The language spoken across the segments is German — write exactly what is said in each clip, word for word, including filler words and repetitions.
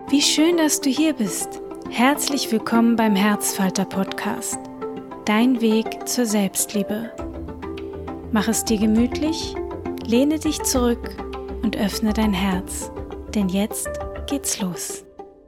Wie schön, dass du hier bist. Herzlich willkommen beim Herzfalter-Podcast. Dein Weg zur Selbstliebe. Mach es dir gemütlich, lehne dich zurück und öffne dein Herz. Denn jetzt geht's los.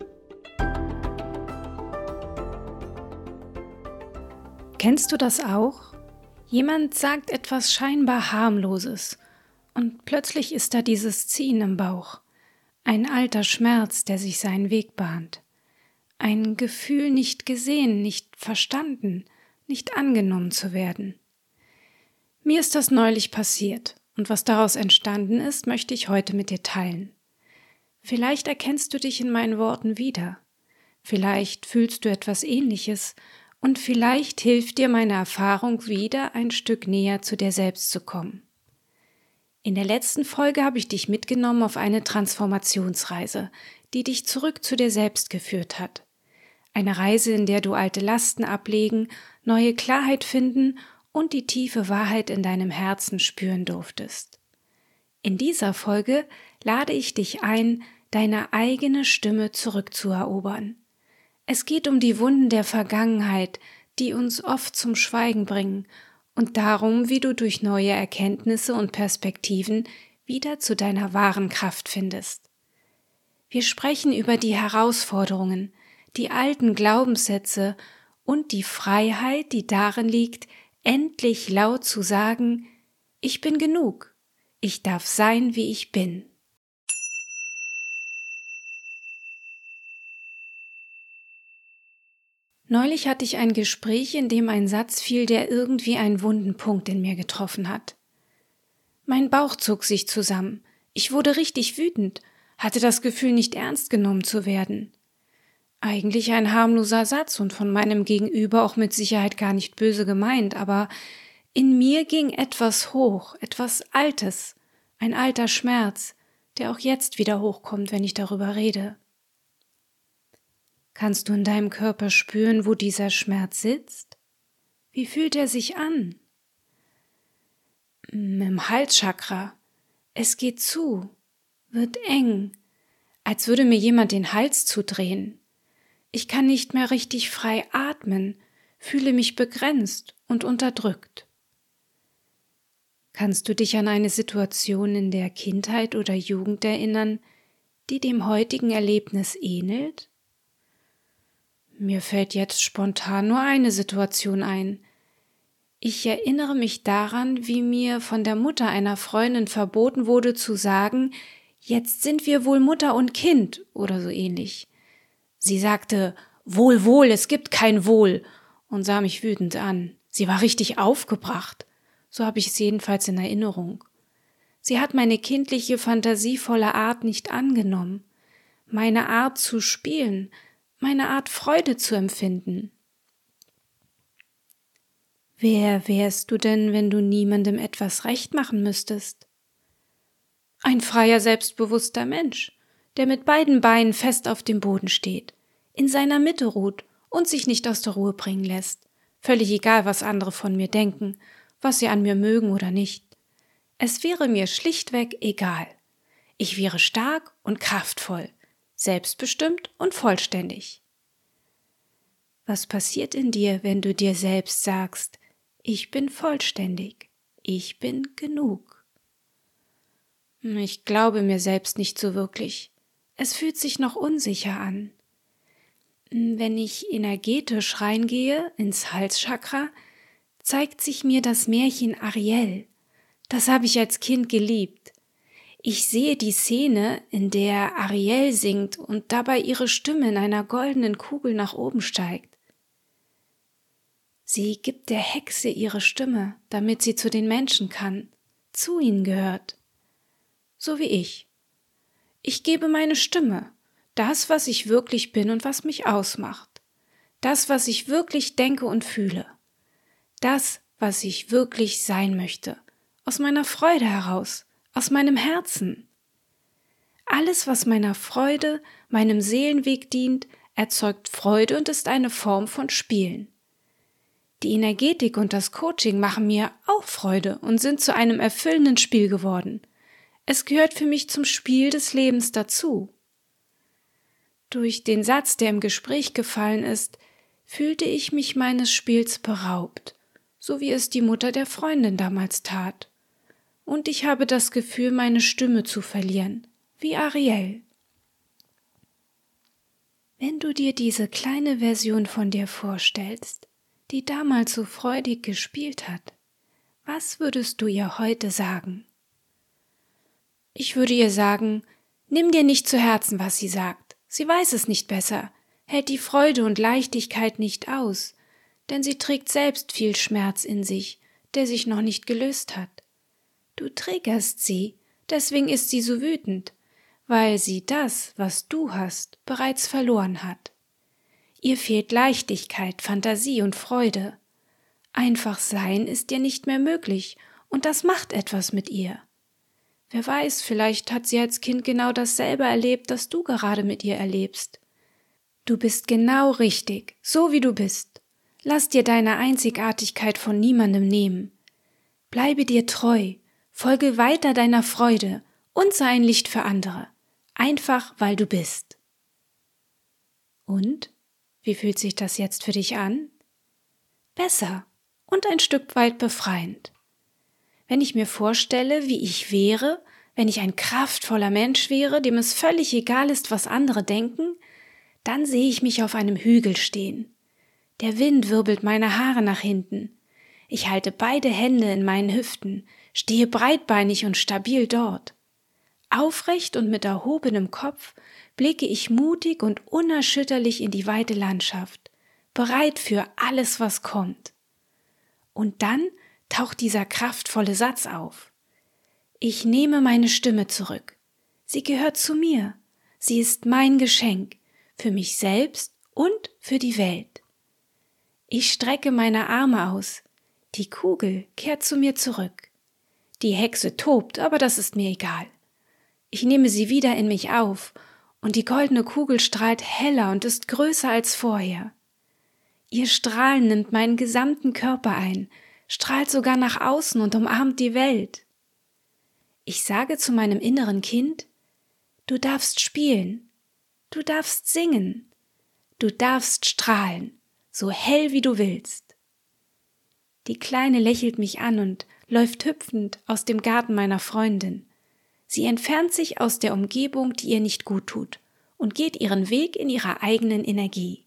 Kennst du das auch? Jemand sagt etwas scheinbar harmloses und plötzlich ist da dieses Ziehen im Bauch. Ein alter Schmerz, der sich seinen Weg bahnt. Ein Gefühl, nicht gesehen, nicht verstanden, nicht angenommen zu werden. Mir ist das neulich passiert und was daraus entstanden ist, möchte ich heute mit dir teilen. Vielleicht erkennst du dich in meinen Worten wieder. Vielleicht fühlst du etwas Ähnliches und vielleicht hilft dir meine Erfahrung wieder, ein Stück näher zu dir selbst zu kommen. In der letzten Folge habe ich dich mitgenommen auf eine Transformationsreise, die dich zurück zu dir selbst geführt hat. Eine Reise, in der du alte Lasten ablegen, neue Klarheit finden und die tiefe Wahrheit in deinem Herzen spüren durftest. In dieser Folge lade ich dich ein, deine eigene Stimme zurückzuerobern. Es geht um die Wunden der Vergangenheit, die uns oft zum Schweigen bringen, und darum, wie du durch neue Erkenntnisse und Perspektiven wieder zu deiner wahren Kraft findest. Wir sprechen über die Herausforderungen, die alten Glaubenssätze und die Freiheit, die darin liegt, endlich laut zu sagen, ich bin genug, ich darf sein, wie ich bin. Neulich hatte ich ein Gespräch, in dem ein Satz fiel, der irgendwie einen wunden Punkt in mir getroffen hat. Mein Bauch zog sich zusammen. Ich wurde richtig wütend, hatte das Gefühl, nicht ernst genommen zu werden. Eigentlich ein harmloser Satz und von meinem Gegenüber auch mit Sicherheit gar nicht böse gemeint, aber in mir ging etwas hoch, etwas Altes, ein alter Schmerz, der auch jetzt wieder hochkommt, wenn ich darüber rede. Kannst du in deinem Körper spüren, wo dieser Schmerz sitzt? Wie fühlt er sich an? Im Halschakra. Es geht zu, wird eng, als würde mir jemand den Hals zudrehen. Ich kann nicht mehr richtig frei atmen, fühle mich begrenzt und unterdrückt. Kannst du dich an eine Situation in der Kindheit oder Jugend erinnern, die dem heutigen Erlebnis ähnelt? Mir fällt jetzt spontan nur eine Situation ein. Ich erinnere mich daran, wie mir von der Mutter einer Freundin verboten wurde zu sagen, jetzt sind wir wohl Mutter und Kind oder so ähnlich. Sie sagte, wohl, wohl, es gibt kein Wohl und sah mich wütend an. Sie war richtig aufgebracht. So habe ich es jedenfalls in Erinnerung. Sie hat meine kindliche, fantasievolle Art nicht angenommen. Meine Art zu spielen, meine Art Freude zu empfinden. Wer wärst du denn, wenn du niemandem etwas recht machen müsstest? Ein freier, selbstbewusster Mensch, der mit beiden Beinen fest auf dem Boden steht, in seiner Mitte ruht und sich nicht aus der Ruhe bringen lässt. Völlig egal, was andere von mir denken, was sie an mir mögen oder nicht. Es wäre mir schlichtweg egal. Ich wäre stark und kraftvoll, selbstbestimmt und vollständig. Was passiert in dir, wenn du dir selbst sagst, ich bin vollständig, ich bin genug? Ich glaube mir selbst nicht so wirklich. Es fühlt sich noch unsicher an. Wenn ich energetisch reingehe ins Halschakra, zeigt sich mir das Märchen Ariel. Das habe ich als Kind geliebt. Ich sehe die Szene, in der Ariel singt und dabei ihre Stimme in einer goldenen Kugel nach oben steigt. Sie gibt der Hexe ihre Stimme, damit sie zu den Menschen kann, zu ihnen gehört. So wie ich. Ich gebe meine Stimme, das, was ich wirklich bin und was mich ausmacht. Das, was ich wirklich denke und fühle. Das, was ich wirklich sein möchte. Aus meiner Freude heraus. Aus meinem Herzen. Alles, was meiner Freude, meinem Seelenweg dient, erzeugt Freude und ist eine Form von Spielen. Die Energetik und das Coaching machen mir auch Freude und sind zu einem erfüllenden Spiel geworden. Es gehört für mich zum Spiel des Lebens dazu. Durch den Satz, der im Gespräch gefallen ist, fühlte ich mich meines Spiels beraubt, so wie es die Mutter der Freundin damals tat. Und ich habe das Gefühl, meine Stimme zu verlieren, wie Ariel. Wenn du dir diese kleine Version von dir vorstellst, die damals so freudig gespielt hat, was würdest du ihr heute sagen? Ich würde ihr sagen, nimm dir nicht zu Herzen, was sie sagt. Sie weiß es nicht besser, hält die Freude und Leichtigkeit nicht aus, denn sie trägt selbst viel Schmerz in sich, der sich noch nicht gelöst hat. Du triggerst sie, deswegen ist sie so wütend, weil sie das, was du hast, bereits verloren hat. Ihr fehlt Leichtigkeit, Fantasie und Freude. Einfach sein ist ihr nicht mehr möglich, und das macht etwas mit ihr. Wer weiß, vielleicht hat sie als Kind genau dasselbe erlebt, das du gerade mit ihr erlebst. Du bist genau richtig, so wie du bist. Lass dir deine Einzigartigkeit von niemandem nehmen. Bleibe dir treu, folge weiter deiner Freude und sei ein Licht für andere, einfach weil du bist. Und? Wie fühlt sich das jetzt für dich an? Besser und ein Stück weit befreiend. Wenn ich mir vorstelle, wie ich wäre, wenn ich ein kraftvoller Mensch wäre, dem es völlig egal ist, was andere denken, dann sehe ich mich auf einem Hügel stehen. Der Wind wirbelt meine Haare nach hinten. Ich halte beide Hände in meinen Hüften, stehe breitbeinig und stabil dort. Aufrecht und mit erhobenem Kopf blicke ich mutig und unerschütterlich in die weite Landschaft, bereit für alles, was kommt. Und dann taucht dieser kraftvolle Satz auf. Ich nehme meine Stimme zurück. Sie gehört zu mir. Sie ist mein Geschenk, für mich selbst und für die Welt. Ich strecke meine Arme aus. Die Kugel kehrt zu mir zurück. Die Hexe tobt, aber das ist mir egal. Ich nehme sie wieder in mich auf, und die goldene Kugel strahlt heller und ist größer als vorher. Ihr Strahlen nimmt meinen gesamten Körper ein, strahlt sogar nach außen und umarmt die Welt. Ich sage zu meinem inneren Kind, du darfst spielen, du darfst singen, du darfst strahlen, so hell wie du willst. Die Kleine lächelt mich an und läuft hüpfend aus dem Garten meiner Freundin. Sie entfernt sich aus der Umgebung, die ihr nicht gut tut, und geht ihren Weg in ihrer eigenen Energie.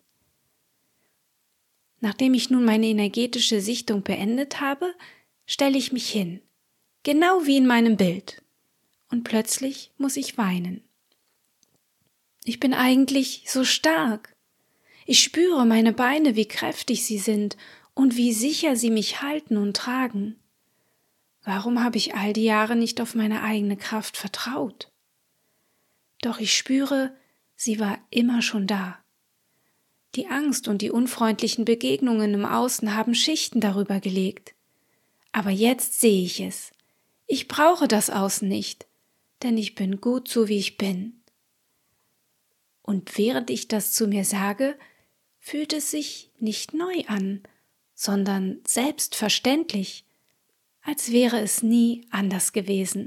Nachdem ich nun meine energetische Sichtung beendet habe, stelle ich mich hin, genau wie in meinem Bild, und plötzlich muss ich weinen. Ich bin eigentlich so stark. Ich spüre meine Beine, wie kräftig sie sind und wie sicher sie mich halten und tragen. Warum habe ich all die Jahre nicht auf meine eigene Kraft vertraut? Doch ich spüre, sie war immer schon da. Die Angst und die unfreundlichen Begegnungen im Außen haben Schichten darüber gelegt. Aber jetzt sehe ich es. Ich brauche das Außen nicht, denn ich bin gut so, wie ich bin. Und während ich das zu mir sage, fühlt es sich nicht neu an, sondern selbstverständlich, als wäre es nie anders gewesen.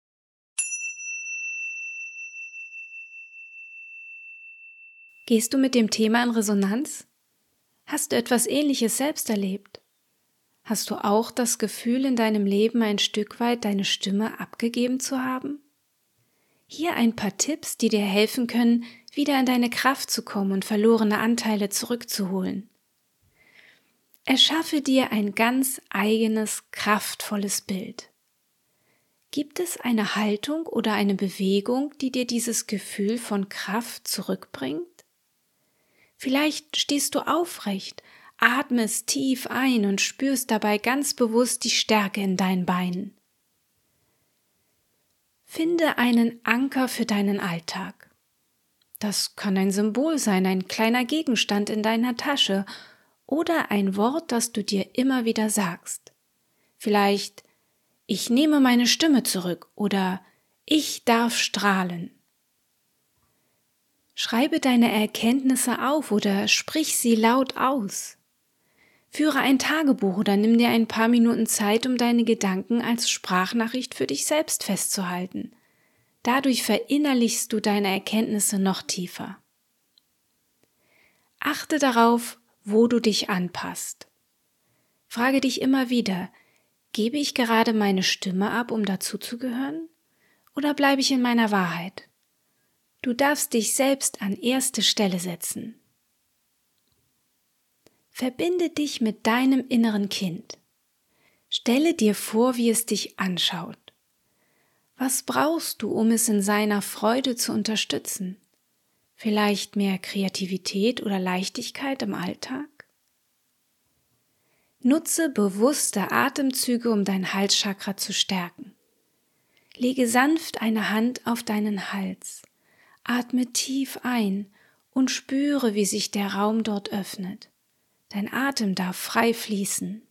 Gehst du mit dem Thema in Resonanz? Hast du etwas Ähnliches selbst erlebt? Hast du auch das Gefühl, in deinem Leben ein Stück weit deine Stimme abgegeben zu haben? Hier ein paar Tipps, die dir helfen können, wieder in deine Kraft zu kommen und verlorene Anteile zurückzuholen. Erschaffe dir ein ganz eigenes, kraftvolles Bild. Gibt es eine Haltung oder eine Bewegung, die dir dieses Gefühl von Kraft zurückbringt? Vielleicht stehst du aufrecht, atmest tief ein und spürst dabei ganz bewusst die Stärke in deinen Beinen. Finde einen Anker für deinen Alltag. Das kann ein Symbol sein, ein kleiner Gegenstand in deiner Tasche oder ein Wort, das du dir immer wieder sagst. Vielleicht, ich nehme meine Stimme zurück oder ich darf strahlen. Schreibe deine Erkenntnisse auf oder sprich sie laut aus. Führe ein Tagebuch oder nimm dir ein paar Minuten Zeit, um deine Gedanken als Sprachnachricht für dich selbst festzuhalten. Dadurch verinnerlichst du deine Erkenntnisse noch tiefer. Achte darauf, wo du dich anpasst. Frage dich immer wieder, gebe ich gerade meine Stimme ab, um dazuzugehören? Oder bleibe ich in meiner Wahrheit? Du darfst dich selbst an erste Stelle setzen. Verbinde dich mit deinem inneren Kind. Stelle dir vor, wie es dich anschaut. Was brauchst du, um es in seiner Freude zu unterstützen? Vielleicht mehr Kreativität oder Leichtigkeit im Alltag? Nutze bewusste Atemzüge, um dein Halschakra zu stärken. Lege sanft eine Hand auf deinen Hals. Atme tief ein und spüre, wie sich der Raum dort öffnet. Dein Atem darf frei fließen.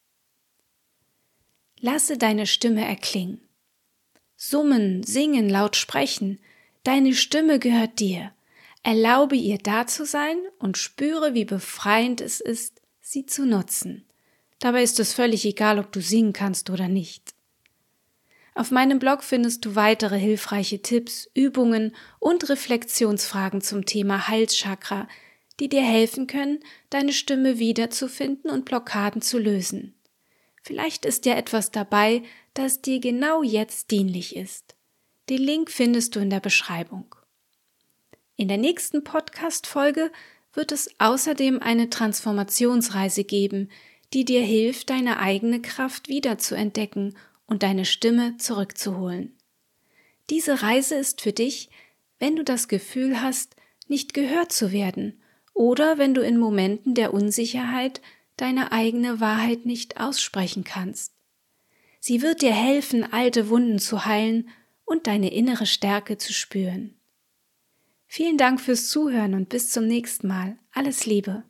Lasse deine Stimme erklingen. Summen, singen, laut sprechen. Deine Stimme gehört dir. Erlaube ihr da zu sein und spüre, wie befreiend es ist, sie zu nutzen. Dabei ist es völlig egal, ob du singen kannst oder nicht. Auf meinem Blog findest du weitere hilfreiche Tipps, Übungen und Reflexionsfragen zum Thema Halschakra, die dir helfen können, deine Stimme wiederzufinden und Blockaden zu lösen. Vielleicht ist dir etwas dabei, das dir genau jetzt dienlich ist. Den Link findest du in der Beschreibung. In der nächsten Podcast-Folge wird es außerdem eine Transformationsreise geben, die dir hilft, deine eigene Kraft wiederzuentdecken und deine Stimme zurückzuholen. Diese Reise ist für dich, wenn du das Gefühl hast, nicht gehört zu werden oder wenn du in Momenten der Unsicherheit deine eigene Wahrheit nicht aussprechen kannst. Sie wird dir helfen, alte Wunden zu heilen und deine innere Stärke zu spüren. Vielen Dank fürs Zuhören und bis zum nächsten Mal. Alles Liebe.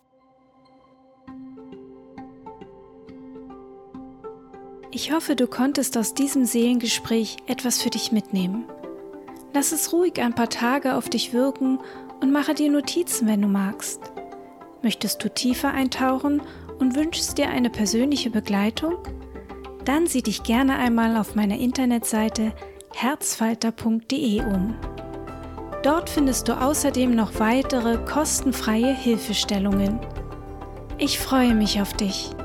Ich hoffe, du konntest aus diesem Seelengespräch etwas für dich mitnehmen. Lass es ruhig ein paar Tage auf dich wirken und mache dir Notizen, wenn du magst. Möchtest du tiefer eintauchen und wünschst dir eine persönliche Begleitung? Dann sieh dich gerne einmal auf meiner Internetseite herzfalter punkt de um. Dort findest du außerdem noch weitere kostenfreie Hilfestellungen. Ich freue mich auf dich.